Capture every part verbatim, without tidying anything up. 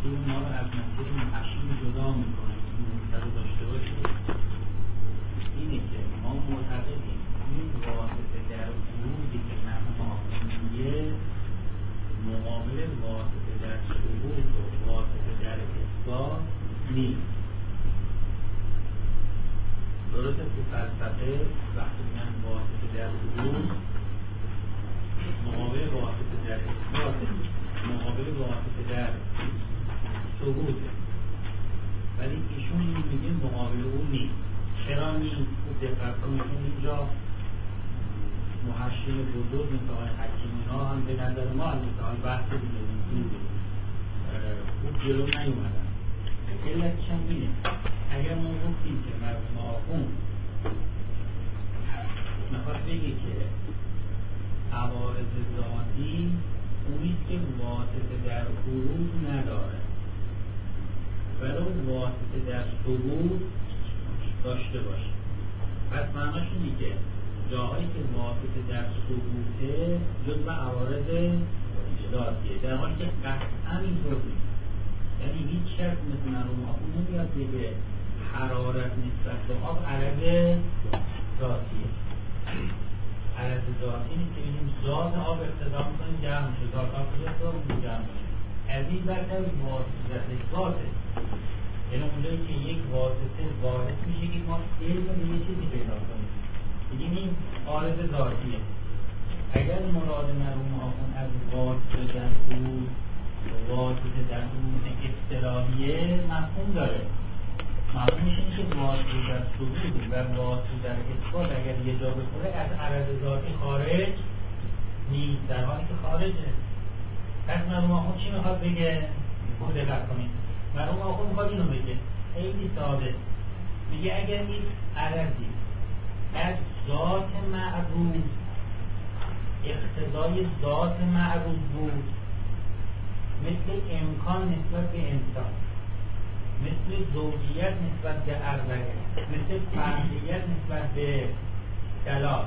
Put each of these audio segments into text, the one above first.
مسیر ما رو از مسیر محشیم جدا میکنه. این نکته رو داشته باشید، اینه که ما معتقدیم این واسطه در ورودی که مرحوم آخوند میگه مقابل واسطه در ثبوت و واسطه در اثبات نیست. درسته تو فلسفه وقتی میگن واسطه در ورود مقابل واسطه در اثبات، مقابل واسطه در ثبوت، ولی ایشون این میگه مقابل اون نیست. چرا نیست؟ خوب دقت کنید، اینجا محشیم بزرگ مثل آقای حکیم اینا هم به نظر ما از مثال بحث دیگه نیست خوب جلو نیومدن. علتش هم اینه اگر ما گفتیم که مرحوم آخوند میخواد بگه که عوارض ذاتی اونیست که واسطه در خروج نداره ولو واسطه در ثبوت داشته باشه. پس معناش اینه که جاهایی که واسطه در ثبوته جزو عوارض ذاتیه، در حالی که قطعا اینطور نیست. یعنی هیچ کس مثل مرحوم آخوند نمیاد بگه حرارت نسبت به آب عرض ذاتیه. عرض ذاتی نیست که بگیم ذات آب اقتضا میکنیم جمع میشه، ذات آب اقتضا میکنیم جمع میشه. از این برتر واسطه ذاته، یعنی اونجایی که یک واسطه وارد میشه که ما علم به یه چیزی پیدا کنیم بگیم این عارض ذاتیه. اگر مراد مرحوم آخوند از واسطه در خروج واسطه در خروج اصطلاحیه مفهوم داره، مفهومش اینه که واسطه در ثبوت و واسطه در اثبات اگر یه جا بخوره از عرض ذاتی خارج نیست، در حالی که خارجه. پس مرحوم آخوند چی میخواد بگه؟ خوب دقت کنید. مرحوم آخوند میخواد اینو بگه، خیلی ساده میگه اگر یک عرضی از ذات معروض اقتضای ذات معروض بود، مثل امکان نسبت به انسان، مثل زوجیت نسبت به اربعه، مثل فردیت نسبت به ثلاث،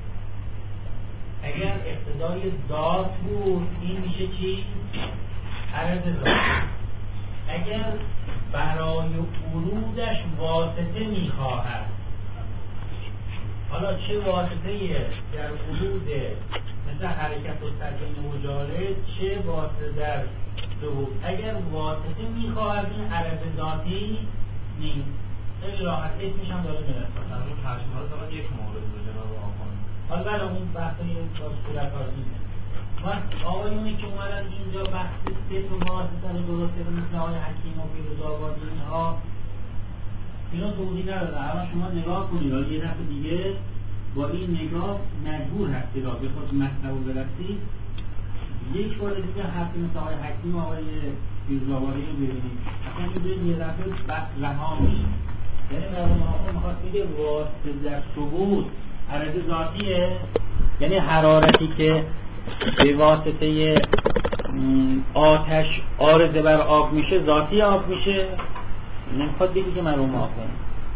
اگر اقتضای ذات بود این میشه چی؟ عرض ذات. اگر برای ورودش واسطه میخواهد، حالا چه واسطه در ورود مثل حرکت و سکینه و جاله، چه واسطه در ظهور، اگر واسطه میخواهد این عرض ذاتی نیست. خیلی راحت اسمش هم داره میرسد در اون ترجمه رو فقط یک مورد رو جناب آخوند. حالا بله اون بحثی باز صورت ها نیست. من آقایونی که اومدن اینجا بحث سه و واسطه رو درست کردن مثل آقای حکیم و فیروز آبادی اینها اینا توضیح ندادن. اما شما نگاه کنید یه دفعه دیگه با این نگاه مجبور هستی را به خود مطلب برسید، یک بار دیگه حرف مثل آقای حکیم و آقای فیروز آبادی رو ببینید، اصلا میدونید یه دفعه بحث رها میشه. یعنی مرحوم آخوند میخواد بگه واسطه در ثبوت عرض ذاتیه، یعنی حرارتی که به واسطه آتش عارضه بر آب میشه ذاتی آب میشه. نمیخواد بگی که مرحوم آخوند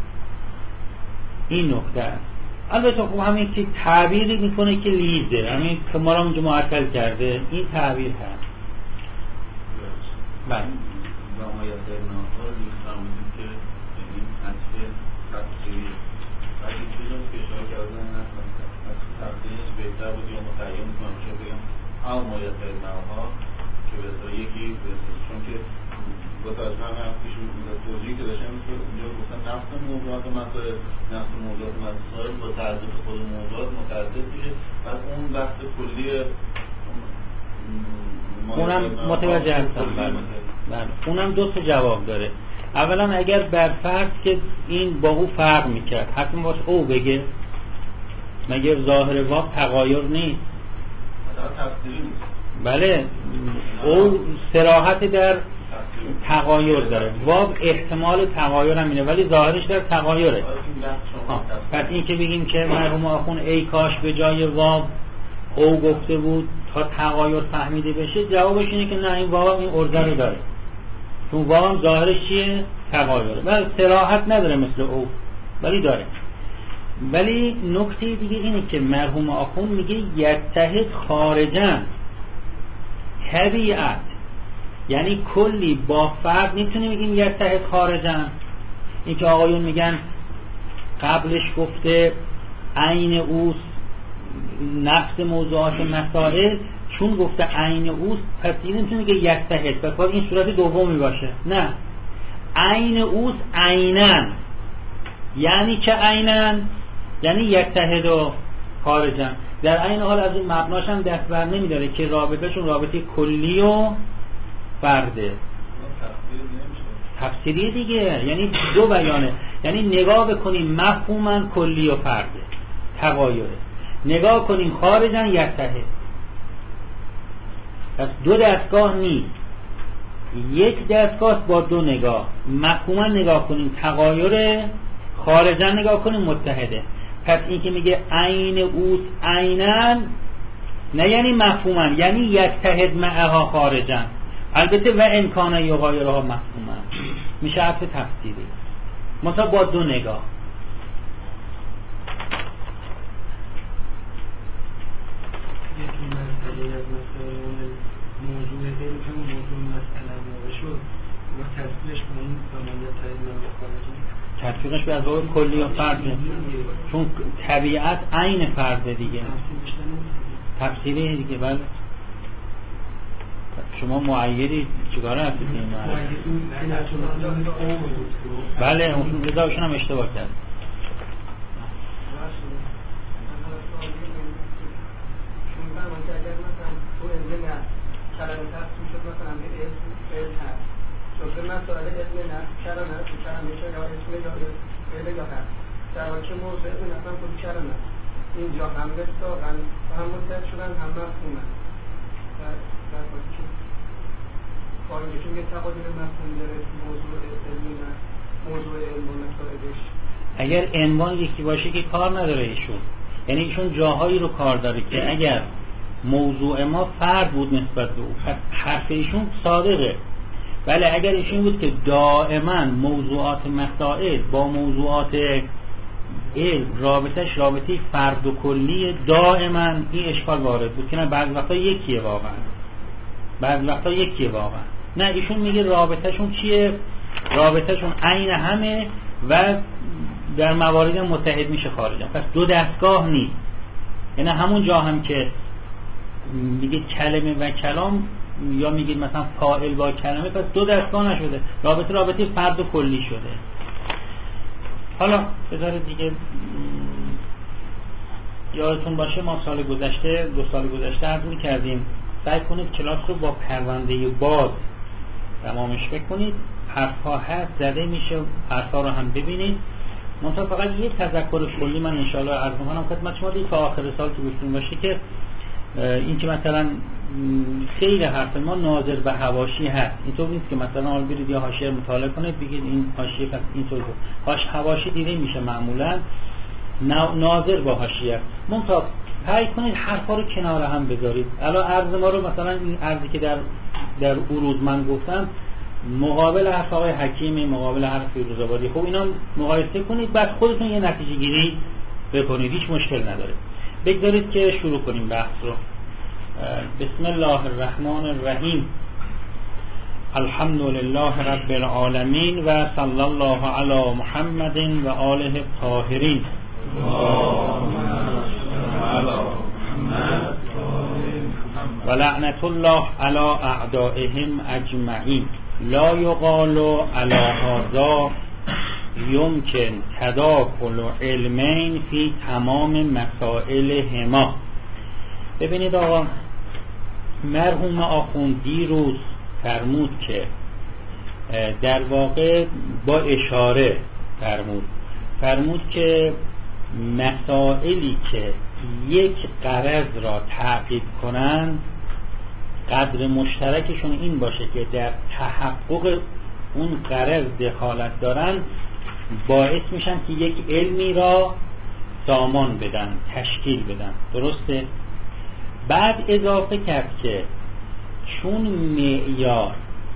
این نکته است. البته خب همین که تعبیری میکنه که لیزه، همین که ما را اونجا معطل کرده این تعبیر هست. بله نمایت در ناخار میفهمید که این اصل تفسیری ولی چیزی که اشاره کردن هست اصل تفسیرش بهتر بود یا متعین میکنم چه بگم هم نمایت در ناخار که بسیار یکی بسیار چون که با توجه همه هفتیشون توضیحی که داشتم که اونجا گفتن نفس موضوعات مسائل نفس موضوعات مسائل با تعدد خود موضوعات متعدد میشه. پس اون بحث کلی اونم متوجه هستم. بله اونم دو تا جواب داره. اولا اگر بر فرض که این با او فرق میکرد حتما باش او بگه، مگه ظاهر واقع تغایر نیست؟ بله او صراحت در تغایر داره، واو احتمال تغایر هم اینه ولی ظاهرش در تغایره. پس این که بگیم که مرحوم آخوند ای کاش به جای واو او گفته بود تا تغایر فهمیده بشه، جوابش اینه که نه، این واو این عرضه رو داره، چون واو هم ظاهرش چیه؟ تغایره، ولی صراحت نداره مثل او ولی داره. ولی نکته دیگه اینه که مرحوم آخوند میگه یتحد خارجاً طبیعت یعنی کلی با فرد میتونیم بگیم یتحد خارجن. این که آقایون میگن قبلش گفته عین اوست نفس موضوعات مسائل، چون گفته عین اوست پس این نمیتونه که یتحد، پس باید این صورت دومی باشه. نه، عین اوست عینن، یعنی که عینن یعنی یتحد و خارجن. در عین حال از اون مبناش هم دست بر نمیداره که رابطهشون رابطه کلی و فرده. تفسیری دیگه، یعنی دو بیانه. یعنی نگاه بکنیم مفهومن کلی و فرده تغایره، نگاه کنیم خارجن یتحد. پس دو دستگاه نیست، یک دستگاه با دو نگاه. مفهوما نگاه کنیم تغایره، خارجن نگاه کنیم متحده. پس این که میگه عین اوست عینن نه یعنی مفهوما، یعنی یتحد معها خارجن. البته و امکانه یغایرها مفهوما میشه حرف تفسیری مثلا با دو نگاه. موضوع علم هم موضوع مسئله موقع شد و تصویرش به اون زمانیت تایید نمو خارجی، تطبیقش به ازواج کلی و فرده، چون طبیعت عین فرده دیگه، تفسیری دیگه. بله شما معیدی چیکار هستید این بله اون ادعاشون هم اشتباه کرد. کلمه هست میشد مثلا به اسم فعل هست، چون به مسائل علم نه کلمه هست، کلمه که یا اسم یا فعل یا هست، در حالی که موضوع علم اصلا خود کلمه هست. اینجا هم مصداقن و هم متحد شدن هم مفهومن. در حالی که کاری که یه تقادیر مفهوم داره موضوع علمی نه موضوع علم و مسائلش. اگر عنوان یکی باشه که کار نداره ایشون، یعنی ایشون جاهایی رو کار داره که اگر موضوع ما فرد بود نسبت به او پس حرف ایشون صادقه. ولی اگر ایشون بود که دائما موضوعات مسائل با موضوعات علم رابطش رابطه فرد و کلی دائما این اشکال وارد بود که نه بعض وقتا یکیه واقعا، بعض وقتا یکیه واقعا. نه ایشون میگه رابطهشون چیه؟ رابطهشون عین همه و در موارد متحد میشه خارجن. پس دو دستگاه نیست، یعنی همون جا هم که میگید کلمه و کلام یا میگید مثلا فاعل با کلمه، پس دو دستگاه نشده، رابطه رابطه فرد و کلی شده. حالا بذارید دیگه یادتون باشه ما سال گذشته دو سال گذشته عرض می‌کردیم سعی کنید کلاس رو با پرونده باز تمامش بکنید. حرف‌ها هست زده میشه، حرف‌ها رو هم ببینید. منتها فقط یه تذکر کلی من ان شاءالله عرض می‌کنم خدمت شما دیگه تا آخر سال که گفتیم باشه که این که مثلا خیلی حرف ما ناظر به حواشی هست، اینطور نیست که مثلا حال برید یا حاشیه مطالعه کنید بگید این حاشیه پس اینطور بود. هاش حواشی دیده میشه معمولا ناظر با حاشیه. منتها سعی کنید حرفا رو کنار هم بذارید. الان عرض ما رو مثلا این عرضی که در در عروض من گفتم مقابل حرف آقای حکیم، مقابل حرف فیروزآبادی، خب اینا مقایسه کنید بعد خودتون یه نتیجه گیری بکنید، هیچ مشکل نداره. بگذارید که شروع کنیم بحث رو. بسم الله الرحمن الرحیم. الحمد لله رب العالمین و صلی الله علی محمد و آله الطاهرین. و لعنت الله علی اعدائهم اجمعین. لا یقال علی هذا یمکن تداخل علمین فی تمام مسائل هما. ببینید آقا مرحوم آخوند دیروز فرمود که در واقع با اشاره فرمود فرمود که مسائلی که یک غرض را تعقیب کنند قدر مشترکشون این باشه که در تحقق اون غرض دخالت دارن، باعث میشن که یک علمی را سامان بدن، تشکیل بدن. درسته؟ بعد اضافه کرد که چون معیار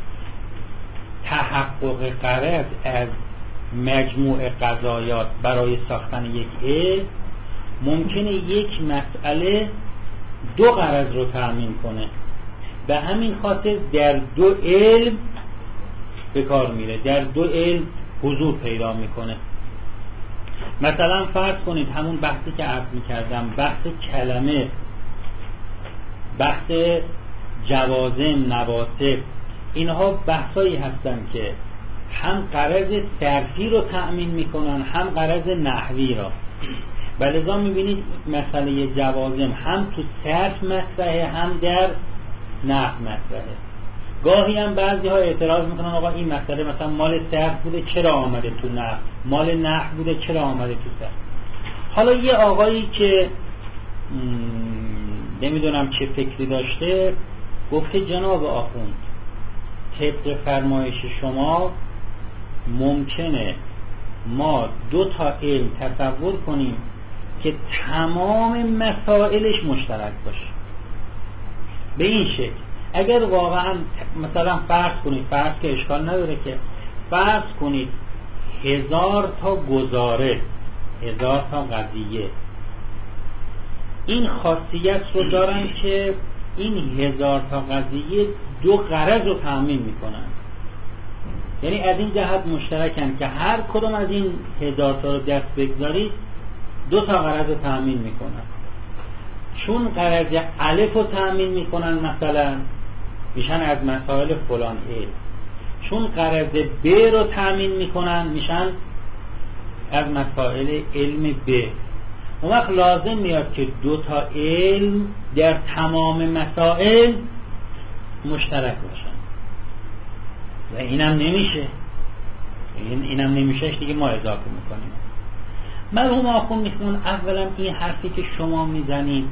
تحقق غرض از مجموع قضایات برای ساختن یک علم، ممکنه یک مسئله دو غرض رو تأمین کنه. به همین خاطر در دو علم به کار میره، در دو علم حضور پیدا میکنه. مثلا فرض کنید همون بحثی که عرض میکردم، بحث کلمه، بحث جوازم، نواسب، اینها بحثایی هستن که هم غرض صرفی رو تأمین میکنن هم غرض نحوی را. ولذا میبینید مسئله جوازم هم تو صرف مطرحه هم در نحو مطرحه. گاهی هم بعضی ها اعتراض میکنن آقا این مسئله مثلا مال صرف بوده چرا آمده تو نحو، مال نحو بوده چرا آمده تو صرف. حالا یه آقایی که نمیدونم چه فکری داشته گفته جناب آخوند طبق فرمایش شما ممکنه ما دو تا علم تصور کنیم که تمام مسائلش مشترک باشه. به این شکل اگر واقعا مثلا فرض کنید، فرض که اشکال نداره که فرض کنید هزار تا گزاره، هزار تا قضیه این خاصیت رو دارن که این هزار تا قضیه دو غرض رو تأمین میکنن، یعنی از این جهت مشترکن که هر کدوم از این هزار تا رو دست بگذارید دو تا غرض رو تأمین میکنن. چون غرض الف رو تأمین میکنن مثلا میشن از مسائل فلان علم، چون غرض ب رو تأمین میکنن میشن از مسائل علم ب. اون وقت لازم میاد که دو تا علم در تمام مسائل مشترک باشن و اینم نمیشه، این اینم نمیشه دیگه ما اضافه میکنیم. مرحوم آخوند میخوان اولا این حرفی که شما میزنید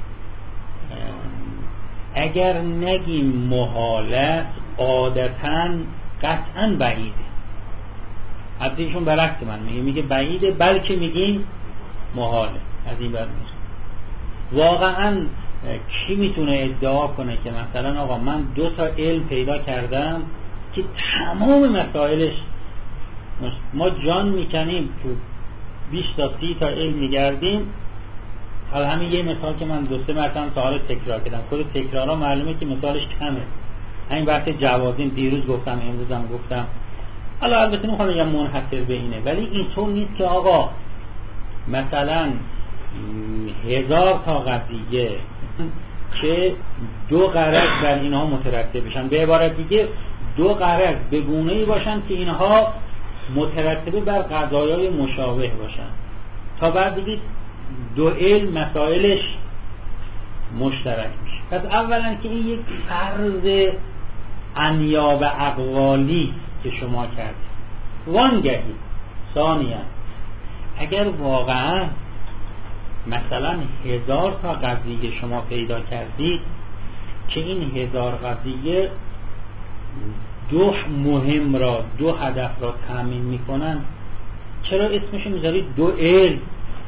اگر نگیم محاله عادتاً قطعاً بعیده. حتی ایشون برعکس من میگه، میگه بعیده بلکه میگیم محاله. از این بعد واقعاً کی میتونه ادعا کنه که مثلا آقا من دو تا علم پیدا کردم که تمام مسائلش، ما جان میکنیم تو بیست تا سی تا علم میگردیم. حالا همین یه مثال که من دو سه مرتبه سوال تکرار کردم، خود تکرارا معلومه که مثالش کمه. همین بحث جوازین دیروز گفتم امروز هم گفتم. حالا البته نمیخوام بگم منحصر به اینه، ولی اینطور نیست که آقا مثلا هزار تا قضیه که دو غرض بر اینها مترتب بشن، به عبارت دیگه دو غرض به گونه‌ای باشن که اینها مترتبه بر قضایای مشابه باشن تا بعد دیگه دو علم مسائلش مشترک میشه. پس اولا که این یک فرض انیاب اقوالی که شما کردید وانگهی. ثانیا اگر واقعا مثلا هزار تا قضیه شما پیدا کردید که این هزار قضیه دو مهم را، دو هدف را تأمین میکنن، چرا اسمشو میذارید دو علم؟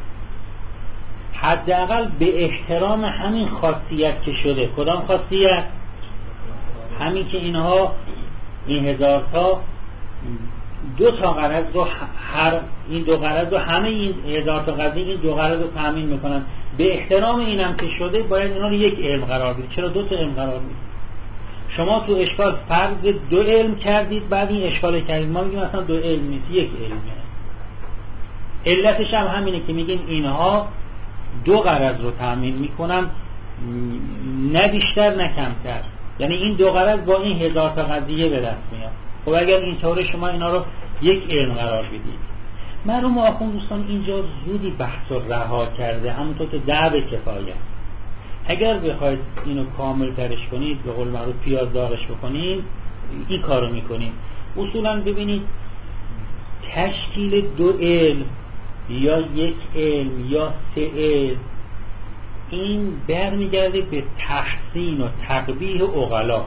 حداقل به احترام همین خاصیت که شده. کدام خاصیت؟ همین که اینها این هزار تا دو تا غرض رو هر این دو غرض رو همه این هزار تا قضیه این دو غرض رو تأمین میکنن. به احترام اینم که شده باید اینا رو یک علم قرار بدید. چرا دو تا علم قرار بدید؟ شما تو اشکال فرض دو علم کردید، بعد این اشکال کردید. ما میگیم اصلا دو علم نیست، یک علمه. علتش هم همینه که میگیم اینها دو غرض رو تأمین میکنن، نه بیشتر نه کمتر. یعنی این دو غرض با این هزار تا قضیه به دست میاد. خب اگر اینطوره شما اینا رو یک علم قرار بدید. مرحوم آخوند دوستان اینجا زودی بحث رو رها کرده، همونطور که دعو کفایت. اگر بخواید اینو کامل ترش کنید، به قول معروف پیاز داغش بکنید، این کارو میکنید. اصولا ببینید تشکیل دو علم یا یک علم یا سه علم این برمیگرده به تحسین و تقبیح عقلا.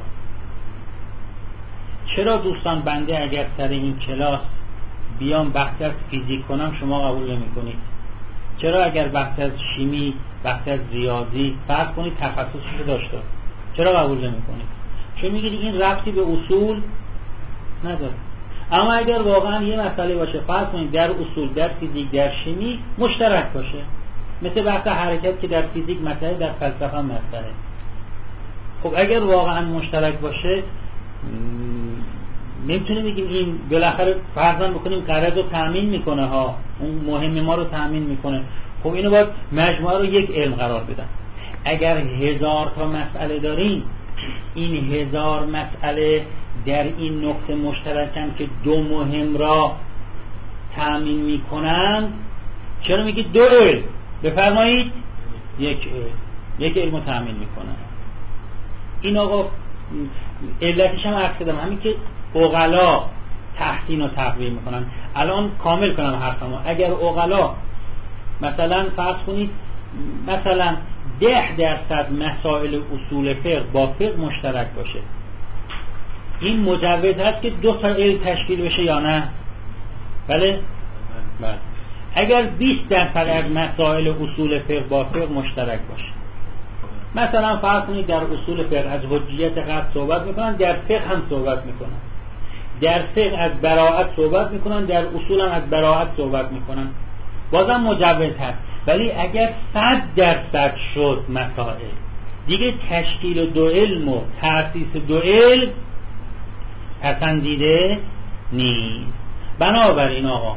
چرا دوستان بنده اگر سر این کلاس بیام بحث از فیزیک کنم شما قبول نمی کنید؟ چرا اگر بحث از شیمی، بحث از ریاضی فرض کنید تخصصی داشته، چرا قبول نمی کنید؟ چون میگید این ربطی به اصول نداره. اما اگر واقعا یه مسئله باشه فرض کنید در اصول، در فیزیک، در شیمی مشترک باشه، مثل بحث حرکت که در فیزیک مسئله، در فلسفه مسئله، خب اگر واقعا مشترک باشه نمیتونیم بگیم این بالاخره فرضاً بکنیم قرض رو تأمین میکنه ها، اون مهم ما رو تأمین میکنه. خب اینو باید مجموعه رو یک علم قرار بدن. اگر هزار تا مسئله داریم، این هزار مسئله در این نقطه مشترکن که دو مهم را تأمین میکنن، چرا میگی دو علم؟ بفرمایید یک علم، یک علم رو تأمین میکنن. این آقا علتش هم عرض کردم، همین که عقلا تحسین و تقویم میکنن. الان کامل کنم حرفمو. اگر عقلا مثلا فرض کنید مثلا ده درصد مسائل اصول فقه با فقه مشترک باشه، این مجوز هست که دو تا علم تشکیل بشه یا نه؟ بله؟ بله. اگر بیست درصد از مسائل اصول فقه با فقه مشترک باشه، مثلا فرض کنید در اصول فقه از حجیت قطع صحبت میکنن، در فقه هم صحبت میکنن، در فقه از براءت صحبت میکنن، در اصول هم از براءت صحبت میکنن، بازم مجوز هست. ولی اگر صد درصد شد مسائل، دیگه تشکیل دو علم و تأسیس دو علم پسندیده نیست. بنابراین آقا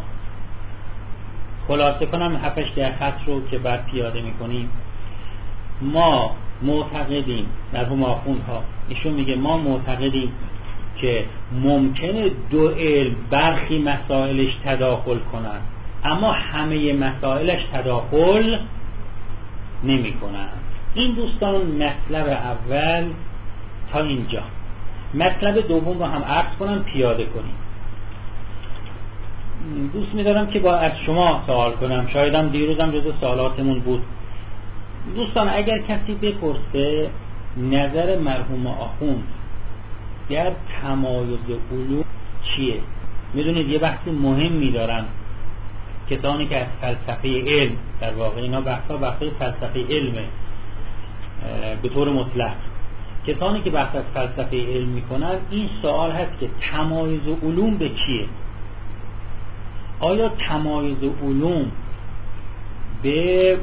خلاصه کنم هفتش در خط رو که بعد پیاده میکنیم، ما معتقدیم، مرحوم آخوندها ایشون میگه ما معتقدیم که ممکنه دو علم برخی مسائلش تداخل کنن، اما همه مسائلش تداخل نمی کنن. این دوستان مطلب اول تا اینجا. مطلب دوم رو هم عرض کنم پیاده کنیم. دوست می‌دارم که با از شما سوال کنم، شایدم دیروزم جزو سوالاتمون بود. دوستان اگر کسی بپرسه نظر مرحوم آخوند در تمایز علوم چیه، میدونید یه بحث مهمی دارن کسانی که از فلسفه علم، در واقع اینا بحثا بحثای فلسفه علمه به طور مطلق، کسانی که بحث از فلسفه علم میکنن این سوال هست که تمایز علوم به چیه؟ آیا تمایز علوم به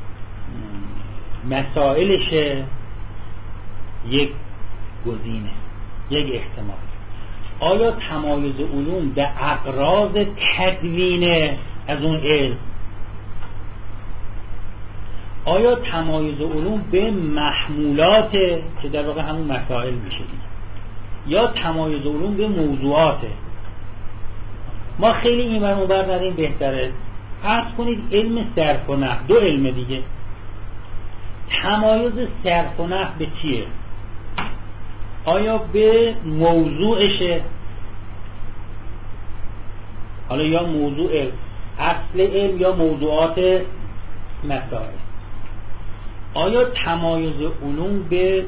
مسائلشه؟ یک گزینه، یک احتمال. آیا تمایز علوم به اغراض تدوین از اون علم؟ آیا تمایز علوم به محمولات که در واقع همون مسائل میشه، یا تمایز علوم به موضوعاته؟ ما خیلی این ور اون ور نداریم، بهتره فرض کنید علم صرف و نحو، دو علم دیگه، تمایز صرف و نحو به چیه؟ آیا به موضوعشه؟ حالا یا موضوع اصل علم یا موضوعات مسائل. آیا تمایز علوم به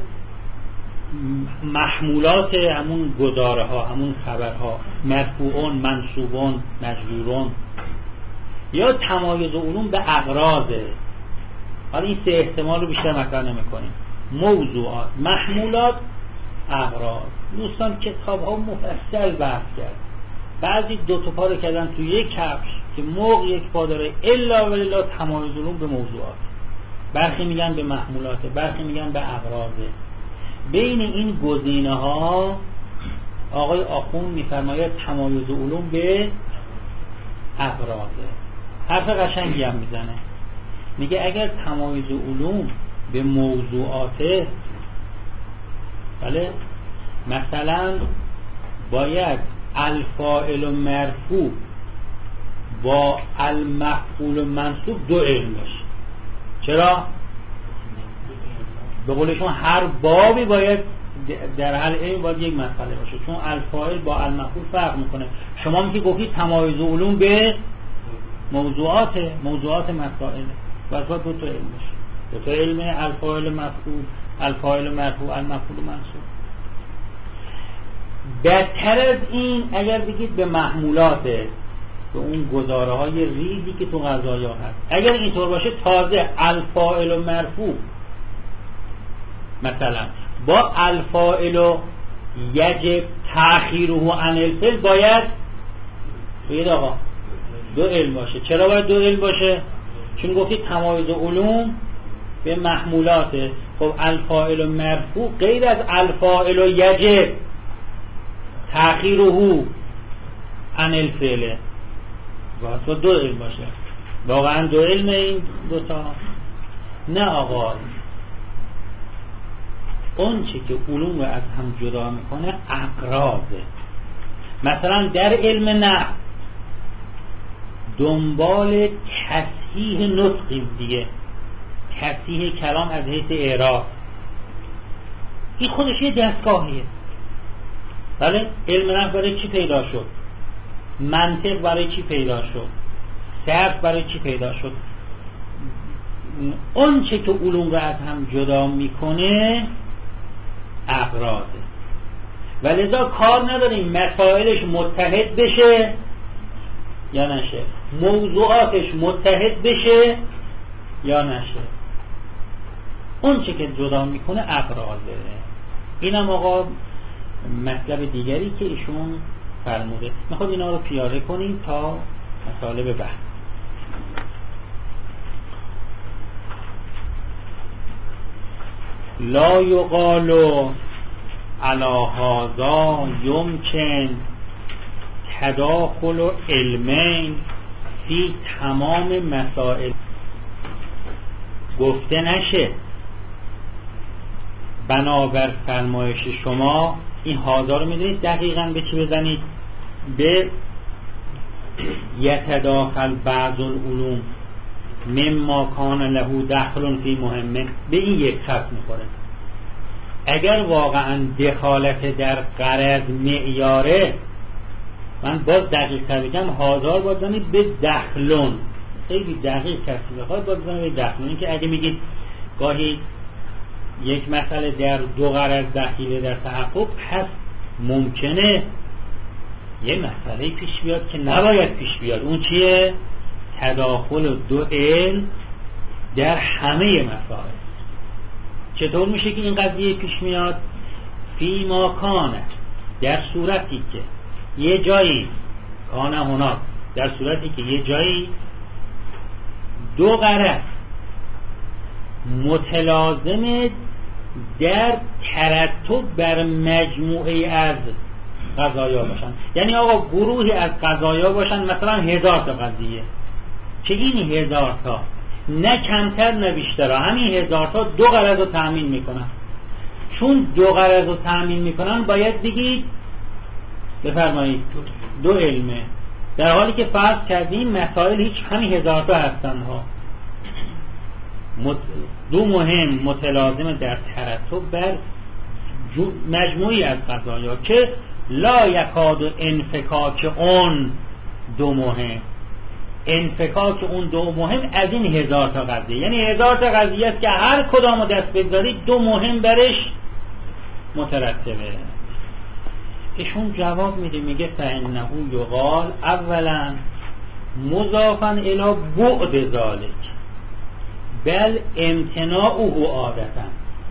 محمولات همون گزاره ها، همون خبرها، مرفوعون، منصوبون، مجرورون، یا تمایز علوم به اغراضه؟ حالا این سه احتمال رو بیشتر مطرح نمی‌کنیم. موضوعات، محمولات، اغراض. دوستان کتاب ها مفصل بحث کرد، بعضی دو تا پا رو کردن تو یک کفش که موق یک پا داره، الا و الا تمایز علوم به موضوعات، برخی میگن به محمولات، برخی میگن به اغراضه. بین این گزینه ها آقای آخوند میفرماید تمایز علوم به اغراضه. حرف قشنگی هم میزنه، میگه اگر تمایز علوم به موضوعاته، بله، مثلا باید الفاعل و مرفوع با المفعول و منصوب دو علم باشه. چرا؟ به قولشون هر بابی باید در هر علم باید یک مسئله باشه، چون الفاعل با المفعول فرق میکنه. شما میگی گفتید تمایز علوم به موضوعات، موضوعات مسائل، باید دو تا علم باشه، دو تا علم، الفاعل مفعول، الفاعل مرفوع، المفعول منصوب. بدتر از این اگر بگید به محمولاته، به اون گزاره های ریزی که تو قضایا هست، اگر اینطور باشه تازه الفاعل و مرفوع مثلا با الفاعل و یجب تأخیره عن الفعل باید بگید آقا دو علم باشه. چرا باید دو علم باشه؟ چون گفتید تمایز علوم به محمولاته. خب الفاعل مرفوع غیر از الفاعل یجب تأخیره عن الفعل باید دو علم باشه. واقعا دو علم این دوتا؟ نه آقا، اون چی که علوم رو از هم جدا میکنه اقراضه. مثلا در علم نحو دنبال تصحیح نطقیم دیگه، تصحیح کلام از حیث اعراب، این خودش یه دستگاهیه. بله، علم نحو برای چی پیدا شد؟ منطق برای چی پیدا شد؟ صرف برای چی پیدا شد؟ اون چه که علوم رو از هم جدا میکنه اقراضه. و لذا کار نداریم مسائلش متحد بشه یا نشه، موضوعاتش متحد بشه یا نشه. اون چه که جدا میکنه اقراضه. اینم آقا مطلب دیگری که ایشون فرموده. میخواد اینا رو پیاده کنیم تا مطالب بعد. لا یقال علی هذا یمکن تداخل علمین فی تمام مسائل. گفته نشه بنابر فرمایش شما، این هذا رو میدونید دقیقاً به چی بزنید؟ به یتداخل بعض العلوم مما کان له دخل فی مهمه، به این یک خط میخوره. اگر واقعا دخالت در غرض معیاره، من باز دقیق تر بگم هزار باید بزنید به دخلون، خیلی دقیق کسی بخواد باید بزنید به دخلون. این که اگه میگید گاهی یک مسئله در دو غرض دخیله در تحقق، پس ممکنه یه مسئله پیش بیاد که نباید پیش بیاد. اون چیه؟ تداخل دو علم در همه مسائل. چطور میشه که این قضیه پیش میاد؟ فی ما کانه، در صورتی که یه جایی کانه هناک، در صورتی که یه جایی دو غرض متلازمه در ترتب بر مجموعه از قضایا باشن. یعنی آقا گروهی از قضایا باشن، مثلا هزار تا قضیه، که این هزار تا نه کمتر نه بیشتر، همین هزار تا دو غرض رو تأمین میکنن. چون دو غرض رو تأمین میکنن باید بگید بفرمایید دو علمه، در حالی که فرض کردیم مسائل هیچ همین هزار تا هستن ها. دو مهم متلازم در ترتب بر مجموعی از قضایا که لا یکاد انفکاک اون دو مهم، انفکاک اون دو مهم از این هزار تا قضیه، یعنی هزار تا قضیه است که هر کدامو دست بگذارید دو مهم برش مترتبه. ایشون جواب میده، میگه فانه یقال اولا مضافا الی بعد ذالک بل امتناعه عادتا.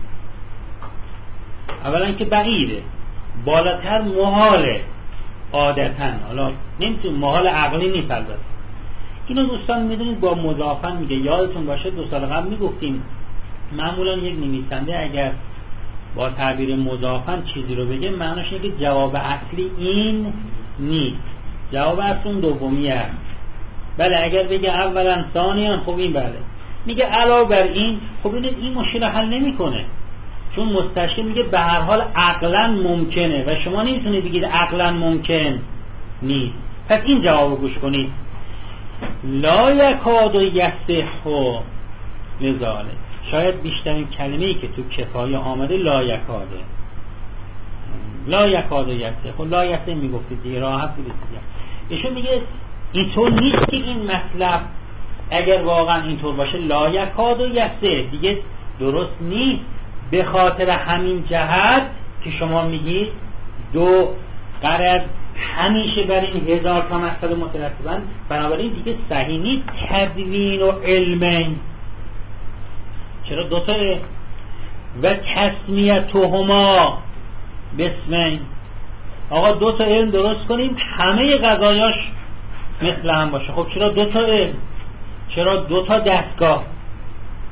اولا که بعیده، بالاتر محاله عادتا، حالا نمیتون محال عقلی نیست. البته اینو دوستان میدونید با مضافن میگه. یادتون باشه دو سال قبل میگفتیم معمولا یک نویسنده اگر با تعبیر مضافن چیزی رو بگه معناش اینه که جواب اصلی این نیست، جواب اصلی اون دومی هست. بله اگر بگه اولا ثانیان، خب این بله. میگه علاوه بر این، خب این این مشکل حل نمیکنه، چون مستشکل میگه به هر حال عقلا ممکنه و شما نمیتونید بگید عقلا ممکن نیست. پس این جوابو گوش کنید. لا یکاد یصح لذالک، شاید بیشترین کلمه‌ای که تو کفایه آمده لا یکاده، لا یکاد یصح، لا یصح میگفتید دیگه، راحت بودید دیگه. ایشون میگه اینطور نیست که این مطلب اگر واقعا اینطور باشه لا یکاد یصح دیگه درست نیست، به خاطر همین جهت که شما میگید دو غرض همیشه برای این هزار تا مسئله مترتبن، بنابراین دیگه صحیح نیست تدوین و علمین. چرا دوتا و تسمیتهما بسمین، آقا دوتا علم درست کنیم همه قضایاش مثل هم باشه. خب چرا دوتا علم؟ چرا دوتا دستگاه؟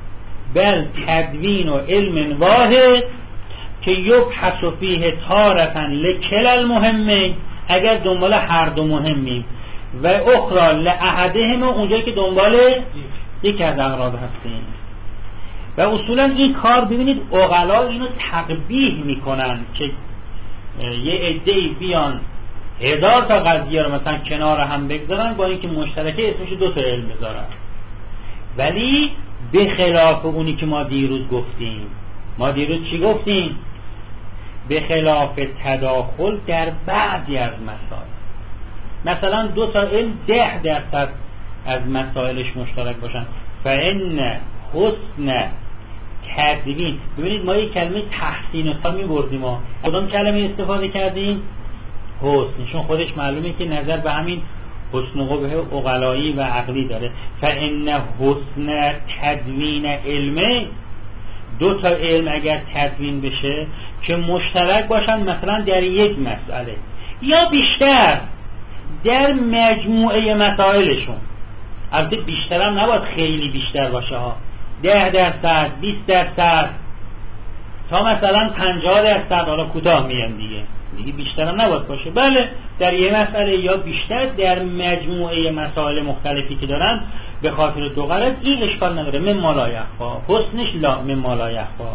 بل تدوین و علم واحد که یبحث فیه تارة لکل المهمین، اگر دنبال هر دو مهمیم، و اخرى لأحدهم، اونجایی که دنبال یکی از اغراض هستیم. و اصولا این کار ببینید عقلا اینو تقبیح میکنن که یه عده‌ای بیان هزار تا قضیه رو مثلا کنار هم بگذارن با اینکه مشترکه اسمش دو تا علم بذارن، ولی به خلاف اونی که ما دیروز گفتیم. ما دیروز چی گفتیم؟ به خلاف تداخل در بعضی از مسائل. مثلا دو تا علم ده درصد از مسائلش مشترک باشن، فإن حسن تدوین. ببینید ما یک کلمه تحسین تا می‌بردیم، ما کدوم کلمه استفاده کردیم؟ حسن، چون خودش معلومه که نظر به همین حسن و قبح عقلایی و عقلی داره. فإن حسن تدوین علمه، دو تا علم اگر تدوین بشه که مشترک باشن مثلا در یک مسئله یا بیشتر در مجموعه مسائلشون، البته بیشتر هم نباید خیلی بیشتر باشه ها، ده درصد، بیست درصد تا مثلا پنجاه درصد، حالا کوتاه میگم دیگه دیگه بیشتر هم نباید باشه. بله در یه مسئله یا بیشتر در مجموعه مسائل مختلفی که دارن به خاطر دو غرض، این اشکال نداره. من ما لا یخفا، حسنش لا من ما لا یخفا.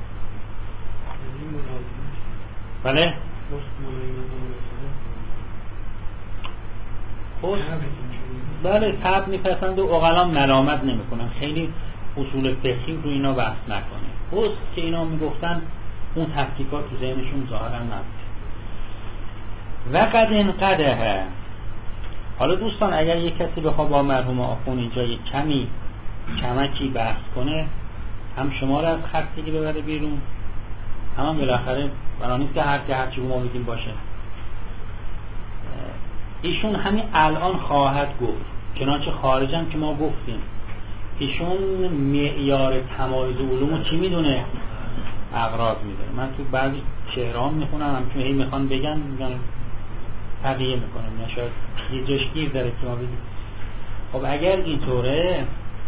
بله حسن، بله تب میپسند و عقلا ملامت نمیکنن، خیلی اصول فقهی رو اینا بحث نکنه. حسن که اینا میگفتن اون تفکیکات تو ذهنشون ظاهرا نبود. و قد انقدها. حالا دوستان اگر یک کسی بخواد با مرحوم آخوند اینجا یک کمی کمکی بحث کنه، هم شما رو از خستگی ببره بیرون، هم هم بالاخره برای نیست که هر که هرچی ما بگیم باشه. ایشون همین الان خواهد گفت، چنانچه خارجم که ما گفتیم ایشون معیار تمایز علومو چی میدونه؟ اغراض میدونه. من تو بعضی شعرام میخونم هم که هی میخوان بگن میگن تقیه میکنم، نشاید یه جاش گیر داره که ما بگیم. خب اگر اینطوره،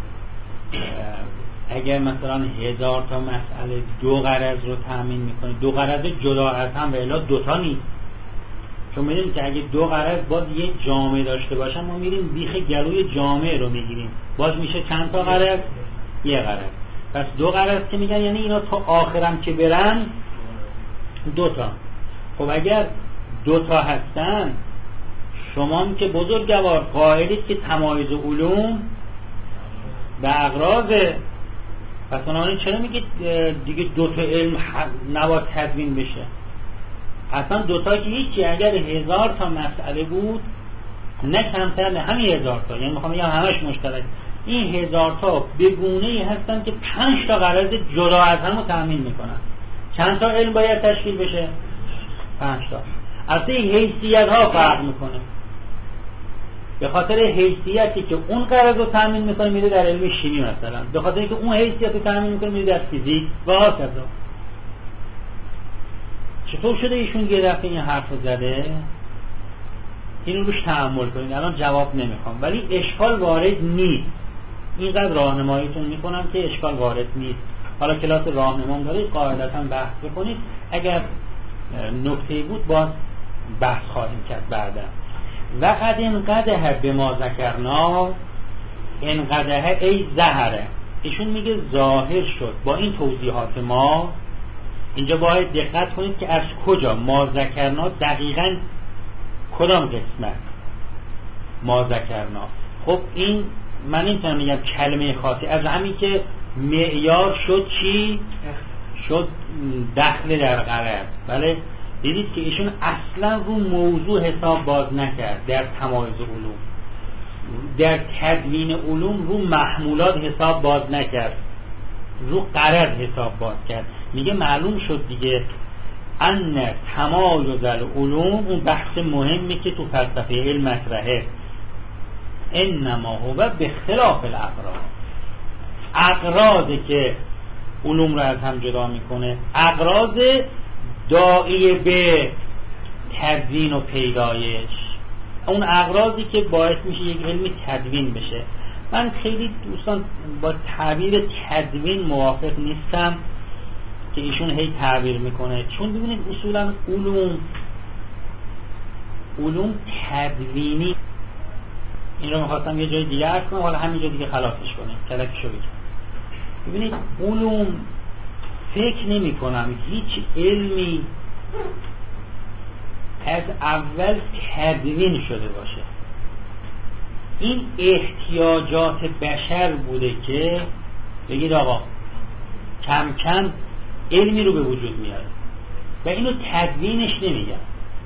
اگر مثلا هزار تا مسئله دو غرض رو تامین میکنه، دو غرض جدا از هم و الا دوتا نیست، چون میدونیم که اگه دو غرض باز یه جامعه داشته باشن ما میریم بیخ گلوی جامعه رو میگیریم، باز میشه چند تا غرض؟ یه غرض. پس دو غرض که میگن یعنی اینا تا آخرم که برن دوتا. خب اگر دوتا هستن، شما هم که بزرگوار قائلید که تمایز علوم به اغراضه، پس اونها چرا میگید دیگه دوتا علم نباید تدوین بشه؟ اصلا دوتا که هیچی، اگر هزار تا مسئله بود نه کمتر نه همین هزار تا، یعنی میخوام بگم همش مشترک، این هزار تا به گونه‌ای هستن که پنج تا غرض جدا از هم رو تامین میکنن. چند تا علم باید تشکیل بشه؟ پنج تا. اصلا حیثیت ها فرق میکنه، به خاطر حیثیتی که اون غرض رو تامین میکنه میره در علم شیمی مثلا، به خاطر اینکه اون حیثیت رو تامین میکنه میره در فیزیک و هاکذا. چطور شده ایشون یه دفعه این حرف رو زده؟ اینو روش تأمل کنید. الان جواب نمیخوام، ولی اشکال وارد نیست. اینقدر راهنماییتون میکنم که اشکال وارد نیست. حالا کلاس راهنمایی دارید قاعدتا بحث بکنید، اگر نکته‌ای بود باز بحث خواهیم کرد بعدا. و قد انقدها به ما ذکرنا، انقدها ای ظهره، ایشون میگه ظاهر شد با این توضیحات ما. اینجا باید دقت کنید که از کجا ما ذکرنا، دقیقاً کدام قسمت ما ذکرنا. خب این من اینطور میگم کلمه خاصی از همین که معیار شد چی؟ شد دخل در غرض. بله دیدید که ایشون اصلا رو موضوع حساب باز نکرد، در تمایز علوم، در تدوین علوم رو محمولات حساب باز نکرد، رو غرض حساب باز کرد. میگه معلوم شد دیگه ان تمایز العلوم، اون بحث مهمی که تو فلسفه علم مطرحه، انما هو به خلاف الاغراض، اغراضی که علوم رو از هم جدا میکنه، اغراض داعی به تدوین و پیدایش، اون اغراضی که باعث میشه یک علمی تدوین بشه. من خیلی دوستان با تعبیر تدوین موافق نیستم که ایشون هی تعبیر میکنه، چون ببینید اصولا علوم علوم تدوینی، این رو میخواستم یه جای دیگه عرض کنم، حالا همین جای دیگه خلاصش کنیم کلکشو بگیم. ببینید علوم فکر نمی کنم هیچ علمی از اول تدوین شده باشه. این احتیاجات بشر بوده که بگید آقا کم کم علمی رو به وجود میاره و اینو تدوینش نمیگن.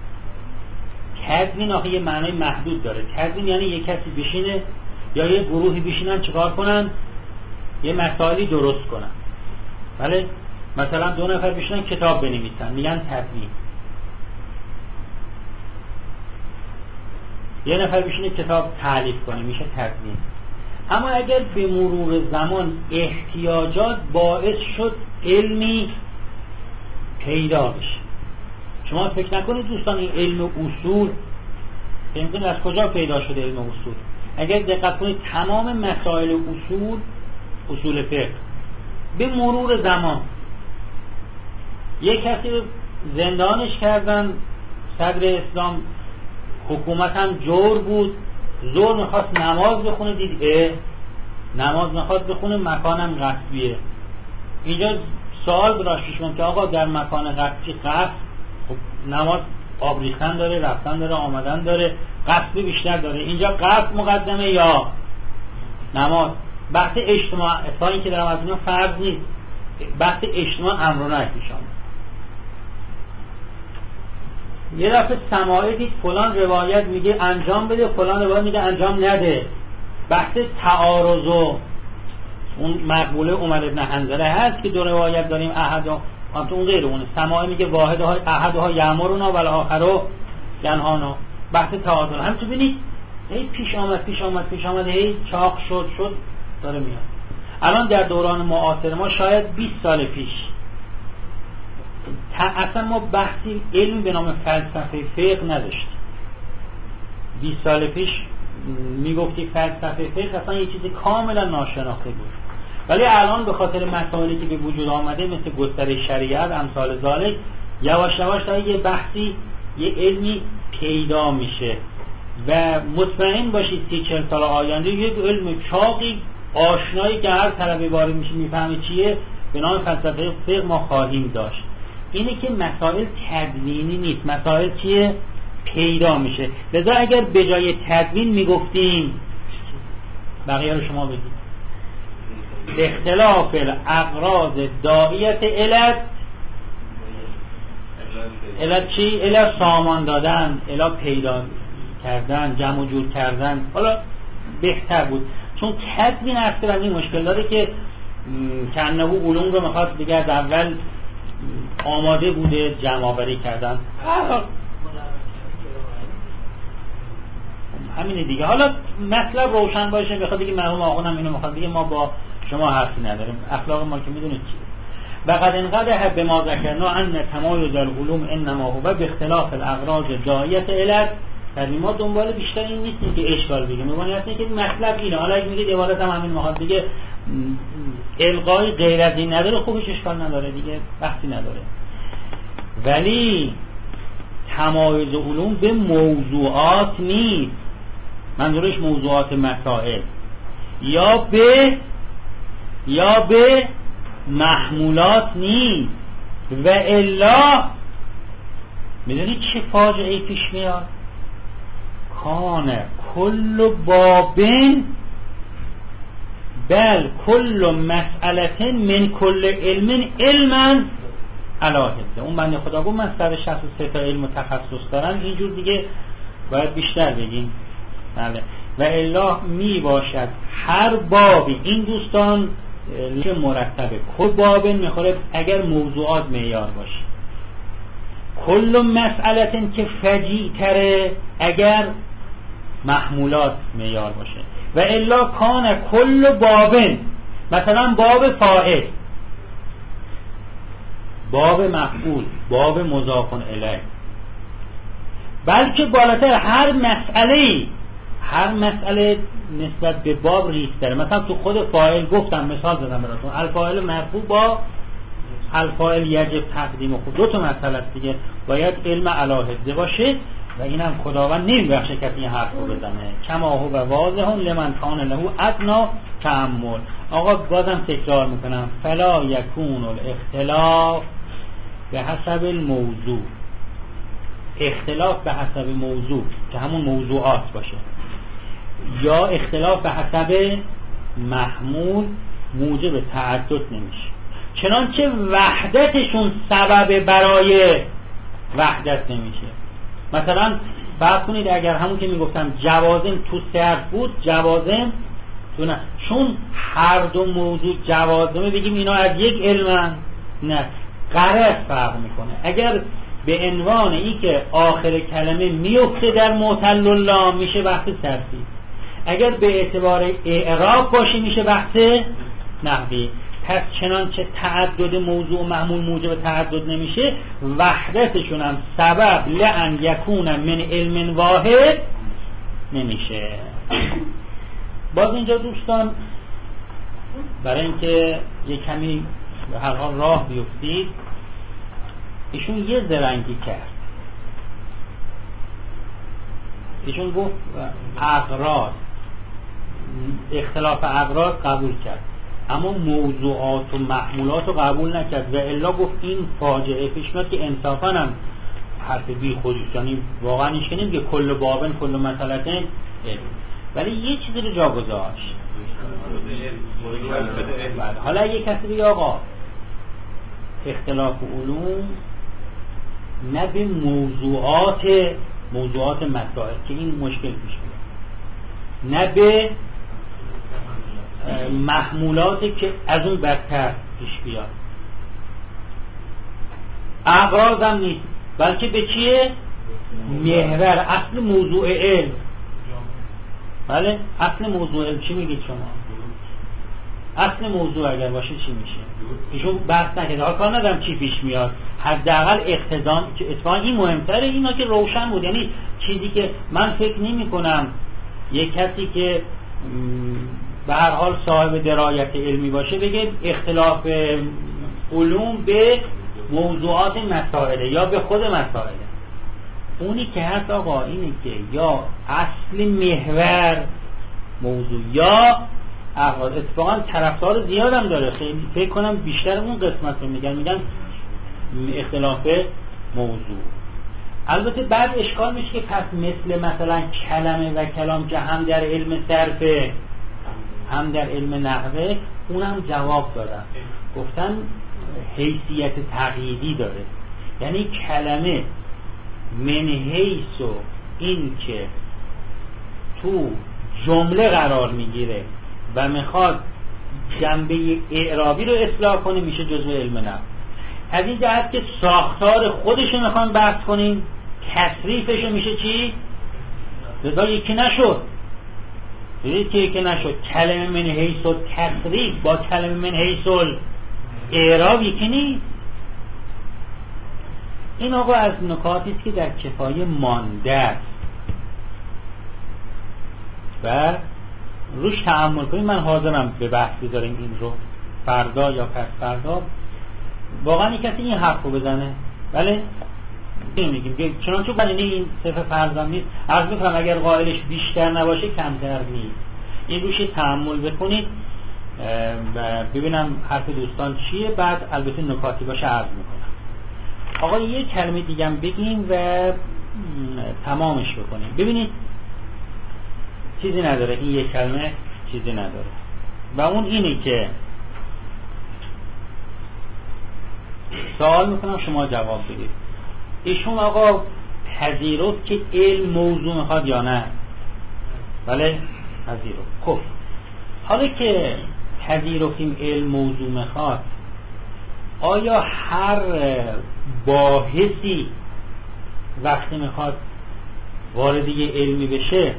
تدوین آخه یه معنای محدود داره. تدوین یعنی یه کسی بشینه یا یه گروهی بشینن چیکار کنن؟ یه مسائلی درست کنن. بله؟ مثلا دو نفر بشینن کتاب بنویسن، میگن تدوین. یه نفر بشینه کتاب تالیف کنه، میشه تدوین. اما اگر به مرور زمان احتیاجات باعث شد علمی پیدا بشه، شما فکر نکنید دوستان این علم اصول فهمیدین از کجا پیدا شده؟ علم اصول اگر دقت کنید تمام مسائل اصول اصول فقه به مرور زمان یک کسی زندانش کردن، صدر اسلام، حکومت هم جور بود، زور میخواست نماز بخونه، دید اه نماز میخواست بخونه مکانم غصبیه. اینجا سوال براش پیش اومد که آقا در مکان غصبی غصب، خب نماز آب ریختن داره، رفتن داره، آمدن داره، غصبی بیشتر داره، اینجا غصب مقدمه یا نماز؟ بحث اجتماع تا این که دارم از اینا فرض نیست، بحث اجتماع امر و نهی پیش آمد. یه دفعه سماعی دید فلان روایت میگه انجام بده، فلان روایت میگه انجام نده. بحث تعارض و اون مقبوله عمر ابن حنظله هست که دو روایت داریم، احد و اون غیر اونه. سماعی میگه واحد ها احد ها یامرنا و الاخر ینهانا. بحث تعادل هم تو ببینید هی پیش آمد پیش آمد پیش آمد هی چاق شد شد داره میاد. الان در دوران معاصر ما شاید بیست سال پیش اصلا ما بحثی علم به نام فلسفه فقه نداشتیم. بیست سال پیش میگفتی فلسفه فقه اصلا یه چیز کاملا ناشناخته بود، ولی الان به خاطر مسائلی که به وجود آمده مثل گسترش شریعت امثال ذالک یواش یواش تا یه بحثی یه علمی پیدا میشه و مطمئن باشید سی چهل سال آینده یک علم چاقی آشنایی که هر طلبه وارد میشه میفهمه چیه به نام فلسفه فقه ما خواهیم داشت. اینه که مسائل تدوینی نیست، مسائل چیه؟ پیدا میشه. لذا اگر به جای تدوین میگفتیم بقیه رو شما بگید اختلاف الاغراض داعیت علت علت چی؟ علت سامان دادن، علت پیدا کردن، جمع و جور کردن، حالا بهتر بود. چون تدوین اصلا این مشکل داره که کنه علوم رو میخواد دیگه از اول آماده بوده جمع آوری کردن، همینه دیگه. حالا مطلب روشن باشه بخواد دیگه مرحوم آقا هم اینو میخواد دیگه ما با شما حرفی نداریم، اخلاق ما که میدونید چیه. و قد انقدح بما ذکرنا ان تمایز العلوم انما هو باختلاف الاغراض داعیت علت. یعنی ما دنبال بیشتر این نیستیم که اشکال بگیم، میگن اصلا که مطلب اینه. حالا اگه میگید عبارت هم همین میخواد دیگه القای غیر از این نداره، خوبش اشکال نداره دیگه، بحثی نداره. ولی تمایز علوم به موضوعات نیست، منظورش موضوعات مسائل، یا به یا به محمولات نیست. و الا میدونید چه فاجعه‌ای پیش میاد؟ کان کل بابن بل کل مسئله من کل علم علما علاهده. اون بنده خدا گفت من صد و شصت و سه تا علم و تخصص دارم، اینجور دیگه باید بیشتر بگیم. بله. و الا می باشد هر بابی، این دوستان که مرتبه کل بابن میخوره اگر موضوعات معیار باشه، کل مسئله که فجیع تره اگر محمولات معیار باشه. و الا کان کل بابن، مثلا باب فاعل، باب مفعول، باب مضاف الیه، بلکه بالاتر هر مسئله هر مسئله نسبت به باب ریس داره. مثلا تو خود فاعل گفتم، مثال زدم براتون، الفاعل مرفوع با الفاعل یجب تقدیم. خود دو تا مسئله است دیگه، باید علم علاهده باشه و اینم خداوند نمیبخشه کسی این حرف رو بزنه. کما هو و واضح لمن کان له ادنا تأمل. آقا بازم تکرار میکنم، فلا یکون الاختلاف به حسب الموضوع، اختلاف به حسب موضوع که همون موضوعات باشه، یا اختلاف به حسب محمول موجب تعدد نمیشه، چنانچه وحدتشون سبب برای وحدت نمیشه. مثلا فرض کنید اگر همون که میگفتم جوازم تو صرف بود، جوازم تو نه، چون هر دو موضوع جوازمه بگیم اینا از یک علمن؟ نه، غرض فرق میکنه. اگر به عنوان این که آخر کلمه میفته در معتل اللام میشه بحث صرفی، اگر به اعتبار اعراب باشه میشه بحث نحوی. پس چنانچه تعدد موضوع و محمول موجب تعدد نمیشه، وحدتشون هم سبب لأن یکون من علم واحد نمیشه. باز اینجا دوستان برای اینکه یک کمی به هر حال راه بیفتید، ایشون یه زرنگی کرد. ایشون گفت اغراض، اختلاف اغراض قبول کرد، اما موضوعات و محمولات رو قبول نکرد و الا گفت این فاجعه پیش میاد که انصافا هم حرف بی خودیست. یعنی واقعا ایش کنیم که کل بابن کل مسئلتن، ولی یه چیزی رو جا گذاشت. حالا یه کسی بگه آقا اختلاف علوم نه به موضوعات موضوعات مسائل که این مشکل پیش میاد، نه به محمولاتی که از اون بدتر پیش بیاد، اغراض هم نیست، بلکه به چیه؟ محور، اصل موضوع علم. بله، اصل موضوع علم چی میگید شما؟ اصل موضوع اگر باشه چی میشه؟ ایشون بحث نکرده، حال کار ندارم چی پیش میاد، حداقل اقتضا که اتفاقا این مهمتره، اینا که روشن بود. یعنی چیزی که من فکر نمی کنم یک کسی که به هر حال صاحب درایت علمی باشه بگه اختلاف علوم به موضوعات مسائله یا به خود مسائله. اونی که هست آقا اینه که یا اصل محور موضوع یا اغراض. اتفاقا طرفدار زیادم داره، خیلی فکر کنم بیشتر اون قسمت رو میگن میگن اختلاف موضوع. البته بعد اشکال میشه که پس مثل مثلا کلمه و کلام که هم در علم صرفه هم در علم نحوه، اونم جواب دادن، گفتن حیثیت تقییدی داره. یعنی کلمه من حیث و این که تو جمله قرار میگیره و میخواد جنبه اعرابی رو اصلاح کنه میشه جزء علم نحو. از این جهت که ساختار خودش رو میخوان بحث کنیم، تصریفش رو میشه چی؟ لذا یکی نشد. دیدید که یکی نشد. کلمه من حیث و تصریف با کلمه من حیث و اعراب یکی نیست. این آقا از نکاتی است که در کفایه مانده است و روش تأمل کنیم. من حاضرم به بحث بذاریم این رو فردا یا پس فردا. واقعا کسی این حرف رو بزنه، بله میگیم که چنانچه بلنه این صفه فرضم نیست، عرض میکنم اگر قائلش بیشتر نباشه کمتر نیست. این روش تأمل بکنید و ببینم حرف دوستان چیه، بعد البته نکاتی باشه عرض میکنم. آقا یه کلمه دیگه هم بگیم و تمامش بکنیم. ببینید چیزی نداره، این یک کلمه چیزی نداره و اون اینه که سوال میکنم شما جواب بدید. ایشون آقا پذیرفت که علم موضوع میخواد یا نه؟ بله پذیرفت. خب حالا که پذیرفتیم علم موضوع میخواد، آیا هر باحثی وقتی میخواد وارد یه علمی بشه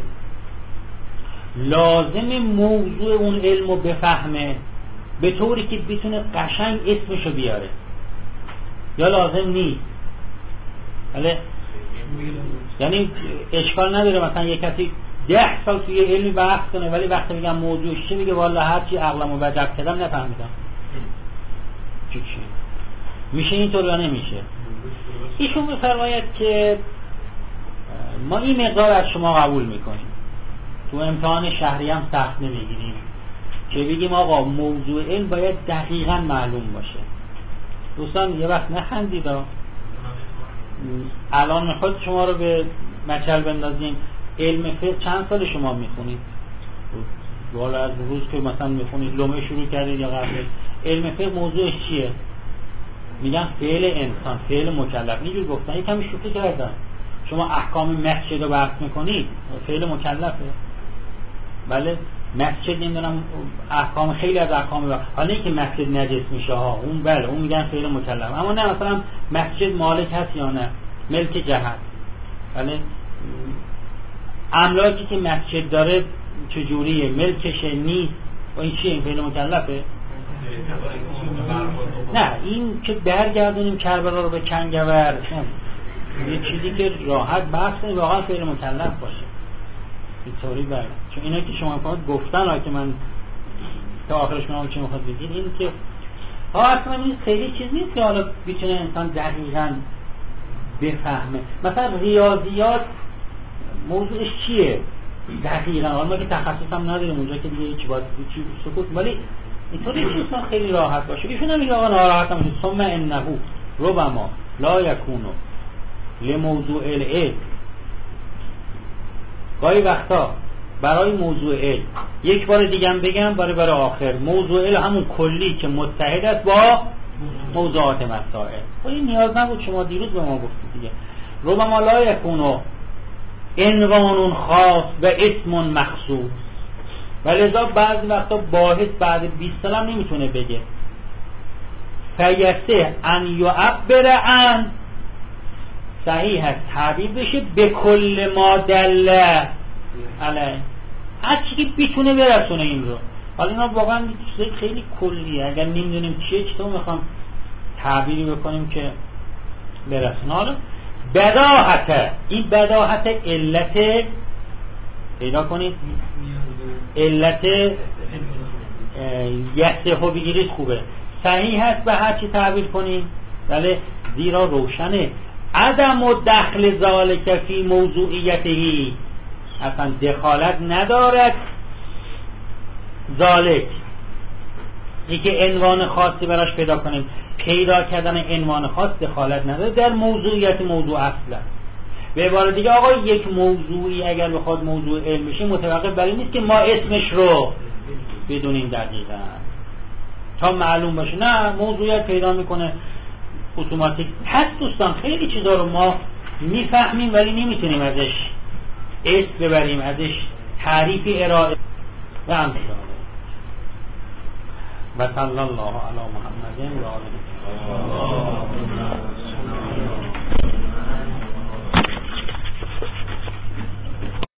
لازم موضوع اون علم رو بفهمه به طوری که بتونه قشنگ اسمشو بیاره یا لازم نیست؟ بله، یعنی اشکال نداره مثلا یک کسی ده سال توی علمی بحث کنه ولی وقتی میگم موضوعش چی میگه والا هر چی عقلمو وجب کردم نفهمیدم. چی چی میشه اینطور یا نمیشه؟ ایشون میفرماید که ما این مقدار از شما قبول میکنیم، تو امتحان شهری هم سخت نمیگیریم که بگیم آقا موضوع علم باید دقیقاً معلوم باشه. دوستان یه وقت نخندید، الان میخواد شما رو به مچل بندازیم. علم فقه چند سال شما میخونید؟ والا از روز که مثلا میخونید لومه شروع کردید یا قبل؟ علم فقه موضوعش چیه؟ میگن فعل انسان، فعل مکلف. اینجور گفتن یکم شوخی کردن. شما احکام مسجد رو بحث میکنید، فعل مکلفه. بله مسجد نمیدونم احکام خیلی از احکام بحث. حالا اینکه مسجد نجس میشه ها، اون بله اون میگن فعل مکلف. اما نه مثلا مسجد مالک هست یا نه، ملک جهت. بله املاکی که مسجد داره چجوریه، ملکشه نیست، و این چیه؟ این فعل مکلفه؟ نه این که برگردونیم کربلا رو به کنگور، یه چیزی که راحت بحث کنیم واقعا فعل مکلف باشه اینطوری. بله چون اینا که شما میخواید گفتن ها که من تا آخرش میام چی میخواد بگید، این که ها اصلا این خیلی چیز نیست که حالا بیتونه انسان دقیقاً بفهمه. مثلا ریاضیات موضوعش چیه دقیقاً، حالا ما که تخصص هم نداریم اونجا که دیگه هیچ باید چی سکوت، ولی اینطوری نیست خیلی راحت باشه. ایشون هم میگه آقا ناراحت هم نیست. ثم انه ربما لا یکونو لموضوع العلم، گاهی وقتا برای موضوع علم، یک بار دیگه هم بگم برای برای آخر، موضوع علم همون کلی که متحد است با موضوعات مسائل. ولی نیاز نبود شما دیروز به ما گفتید دیگه. ربما لا یکونو عنوان خاص و اسم مخصوص، ولذا بعضی وقتا باحث بعد بیست سال هم نمیتونه بگه فیسه ان یعبر عن، صحیح هست تعبیر بشه به کل ما دل علیه، هر چی که بتونه برسونه این رو. حالا اینا واقعا چیزای خیلی کلیه، اگر نمیدونیم چیه چطور میخوام تعبیری بکنیم که برسونه. حالا بداهت، این بداهت علت پیدا کنید، علت یسه ها بگیرید خوبه، صحیح هست به هر چی تعبیر کنید، ولی زیرا روشنه عدم و دخل ذالک فی موضوعیتهی، اصلا دخالت ندارد ذالک، این که عنوان خاصی براش پیدا کنیم، پیدا کردن عنوان خاص دخالت نداره در موضوعیت موضوع اصلا. به عبارت دیگه آقا یک موضوعی اگر بخواد موضوع علم بشه متوقف بر این نیست که ما اسمش رو بدونیم دقیقاً تا معلوم باشه، نه موضوعیت پیدا میکنه اتوماتیک. هست دوستان خیلی چیزا رو ما میفهمیم ولی نمیتونیم ازش اسم ببریم، ازش تعریفی ارائه و همچنان. و صلی الله علی محمد و آله